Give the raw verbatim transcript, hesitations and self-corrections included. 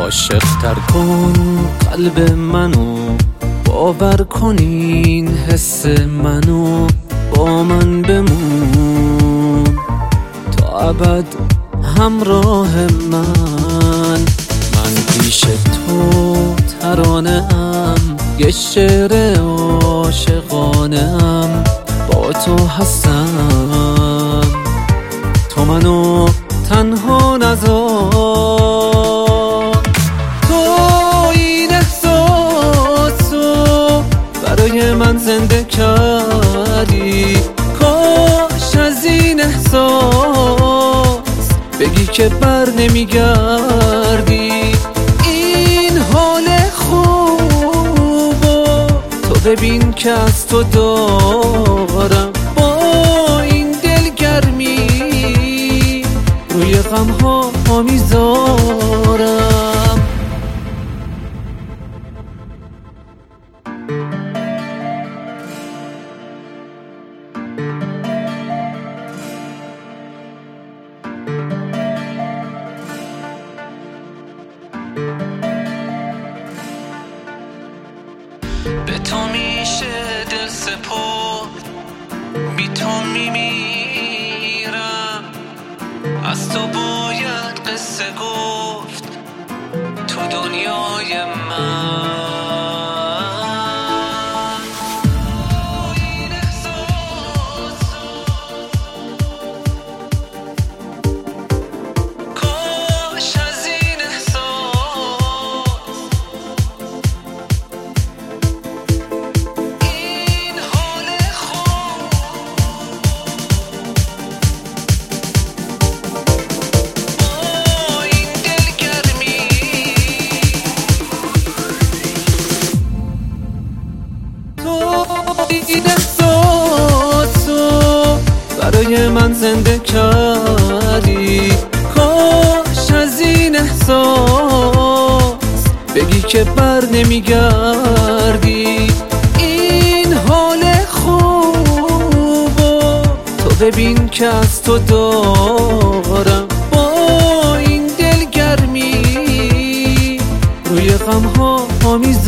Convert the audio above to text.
عاشق تر کن قلب منو، باور کنین حس منو، با من بمون تا ابد همراه من. من پیش تو ترانه ام، یه شعر عاشقانه ام، با تو هستم، تو منو تنها نذار. تو این احساسو برای من زنده کردی، کاش از این احساس بگی که بر نمیگردی. این حال خوبو تو ببین که از تو دارم، با این دلگرمی روی غم ها میذارم. به تو میشه دل سپرد، بی تو میمیرم، از تو باید قصه گفت تو دنیای من. این احساسو کاش از این احساس این حال خوب با این دلگرمی تو این احساسو برای من زنده کردی، کاش از این احساس بگی که بر نمیگردی. این حال خوبو تو ببین که از تو دارم، با این دلگرمی روی غم ها